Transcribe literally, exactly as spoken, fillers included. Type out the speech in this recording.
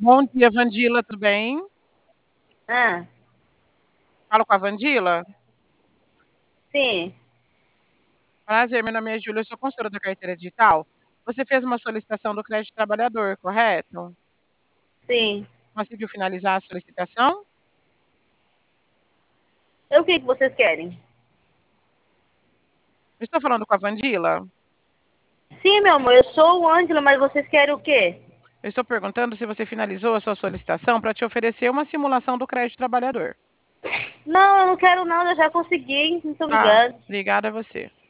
Bom dia, Wandila, tudo bem? Hã. Falo com a Wandila? Sim. Prazer, meu nome é Júlia, eu sou consultora da carteira digital. Você fez uma solicitação do crédito trabalhador, correto? Sim. Conseguiu finalizar a solicitação? E o que que vocês querem? Estou falando com a Wandila? Sim, meu amor, eu sou o Ângelo, mas vocês querem o quê? Eu estou perguntando se você finalizou a sua solicitação para te oferecer uma simulação do crédito trabalhador. Não, eu não quero nada, eu já consegui. Muito Tá, obrigada. obrigada a você.